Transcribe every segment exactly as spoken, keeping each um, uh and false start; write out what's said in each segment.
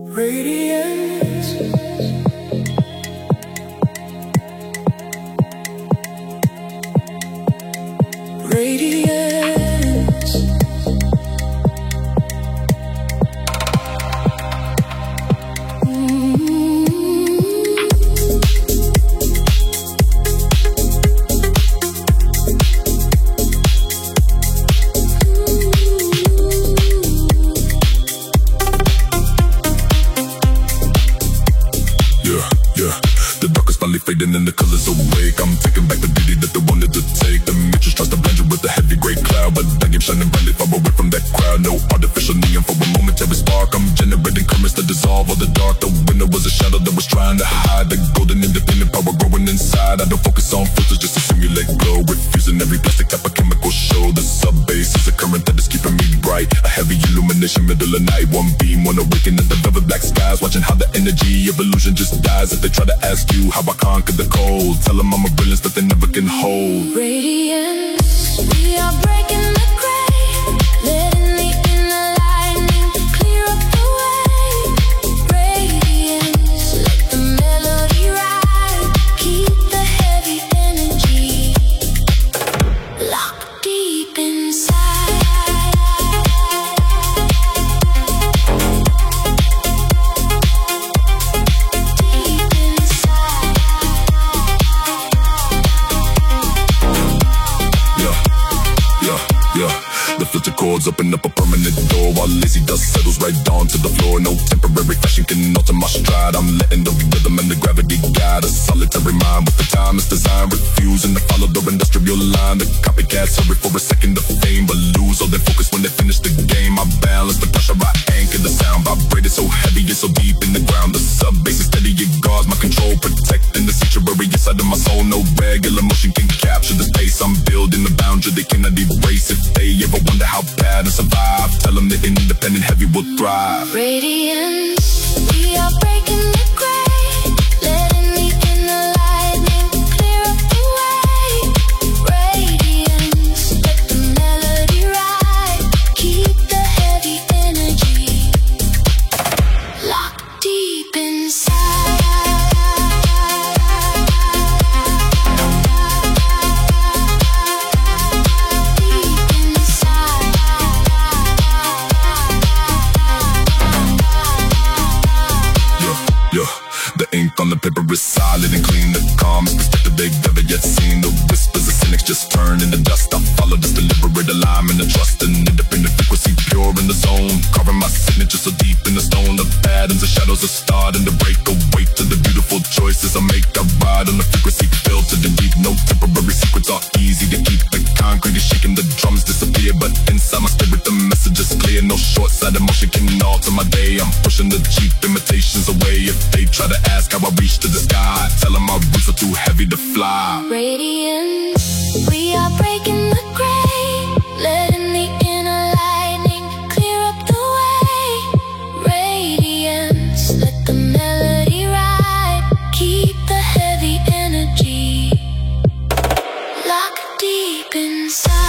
Radiance. Radiance. Fading and the colors awake. I'm taking back the beauty that they wanted to take. The matrix tries to blend you with a heavy gray cloud, but that game shining brightly far away from that crowd. No artificial neon for a momentary spark. I'm generating currents that dissolve all the dark. The winner was a shadow that was trying to hide the golden independent power growing inside. I don't focus on filters just to simulate glow, refusing every plastic type of chemical show. The sub bass is a current that is keeping me bright. A heavy illumination, middle of night. One beam, one awaken at the velvet black skies. Watching how the energy of illusion just dies. If they try to ask you how I conquer the cold, tell them I'm a brilliance that they never can hold. Radiance, we are breaking the gray, letting the inner lightning clear up the way. Radiance, let the melody ride, keep the heavy energy locked deep inside. The filter chords open up a permanent door, while lazy dust settles right down to the floor. No temporary fashion can alter my stride. I'm letting the rhythm and the gravity guide a solitary mind with the time it's designed, refusing to follow the industrial line. The copycats hurry for a second of fame, but lose all their focus when they finish the game. I balance the pressure, I anchor the sound, vibrated so heavy and so deep in the ground. The sub bass is steady, it guards my control, protecting the sanctuary inside of my soul. No regular motion can capture the space I'm building, the boundary they cannot erase. If they ever wonder how patterns survive, tell them the independent heavy will thrive. Radiance, we are breaking the gray, letting the inner lightning clear up the way. Radiance, let the melody ride, keep the heavy energy locked deep inside. The ink on the paper is solid and clean. The calmest perspective they've ever yet seen. The whispers of cynics just turn into dust. I follow this deliberate alignment and trust. An independent frequency pure in the zone, carving my signature so deep in the stone. The patterns and shadows are starting to break away to the beautiful choices I make. I ride on the frequency filtered and deep. No temporary secrets are easy to keep. The concrete is shaking, the drums disappear, but inside my spirit the message is clear. No short-sighted motion can alter my day. I'm pushing the cheap imitations away. If they try to ask how I reach to the sky, tell them my roots are too heavy to fly. Radiance, we are breaking the gray, letting the inner lightning clear up the way. Radiance, let the melody ride, keep the heavy energy locked deep inside.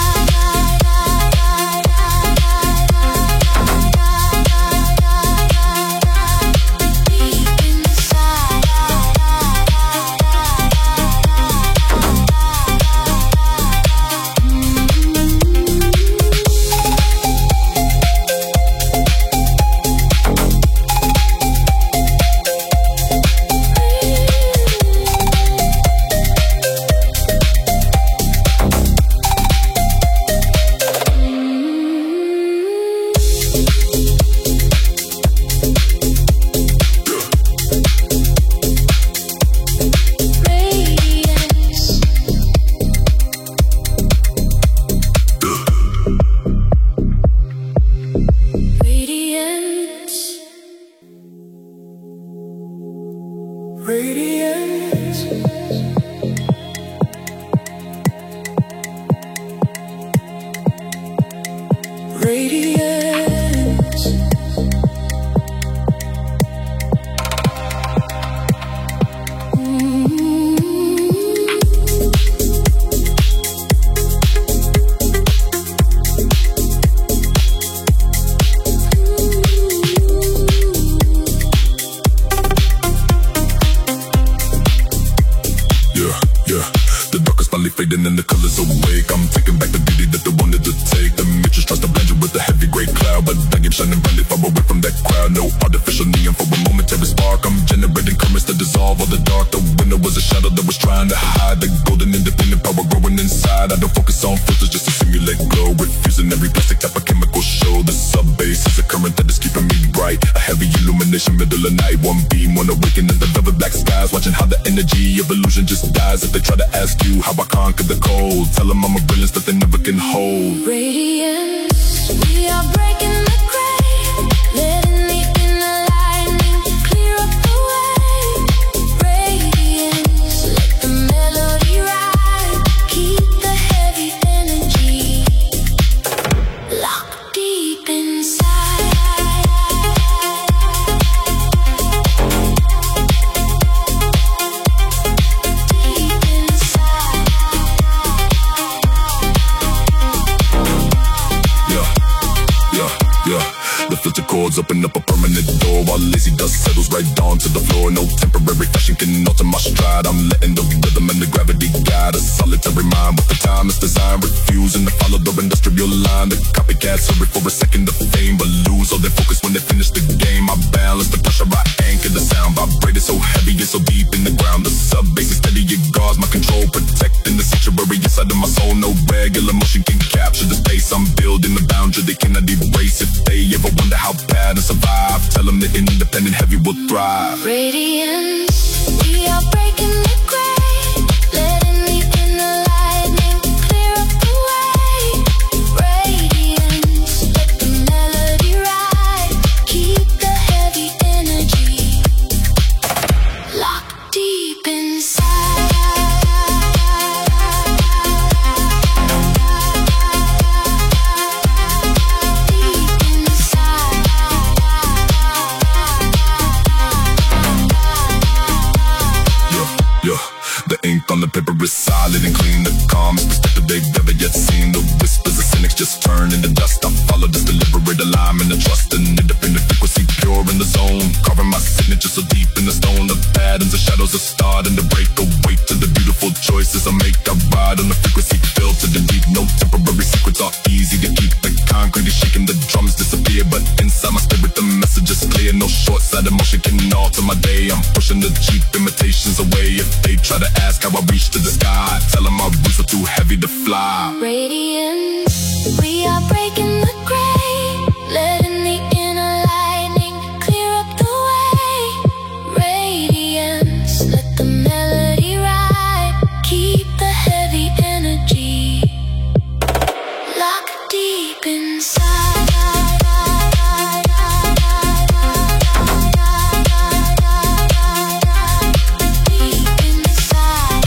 awaken and the colors awake. I'm taking back the beauty that they wanted to take. The matrix tries to blend you with a heavy gray cloud, but I keep shining brightly far away from that crowd. No artificial neon for a momentary spark. I'm generating currents that dissolve all the dark. The window was a shadow that was trying to hide the golden independent power growing inside. I don't focus on filters just to simulate glow, refusing every plastic type of chemical show. The sub-bass is a current that is keeping me bright. A heavy illumination, middle of night. One beam, one awaken in the velvet black skies. Watching how the energy of illusion just dies. If they try to ask you how I conquer the cold, tell them I'm a brilliance that they never can hold. Radiance, we are breaking the grave, letting the inner lightning clear up the way. Radiance, let the melody ride, keep the heavy energy locked deep inside. Deep inside. Yeah, yeah, yeah. The filter chords open up a permanent door while lazy dust settles right down to the floor. No temporary fashion can alter my stride. I'm letting the rhythm and the gravity guide a solitary mind with the time is designed. Refusing to follow the industrial line. The copycats hurry for a second of fame, but lose all their focus when they finish the game. I balance the pressure, I anchor the sound. Vibrated so heavy, it's so deep in the ground. The sub-bass is steady, it guards my control, protecting the sanctuary inside of my soul. No regular motion can capture the space. I'm building the boundary they cannot erase. If they ever wonder how patterns survive, tell them the independent heavy will thrive. Radiance, we are breaking the grave, letting the inner lightning clear up the way. Radiance, let the melody ride, keep the heavy energy locked deep inside. Deep inside. Yeah, yeah. The ink on the paper is solid and clean. The calmest perspective they've ever yet seen. The whispers of cynics just turn into dust. I follow this deliberate alignment and trust. An independent frequency pure in the zone. Carving my signature so deep in the stone. The patterns and shadows are starting to break away to the beautiful choices I make. I ride on the frequency filtered and deep. No temporary secrets are easy to keep. The concrete is shaking, the drums disappear, but inside my spirit the message is clear. No short-sighted motion can alter my day. I'm pushing the cheap imitations away. If they try to ask how I reach to the sky, tell them my roots are too heavy to fly. Radiance, we are breaking the grave, letting the inner lightning clear up the way. Radiance, let the melody ride, keep the heavy energy locked deep inside. Deep inside.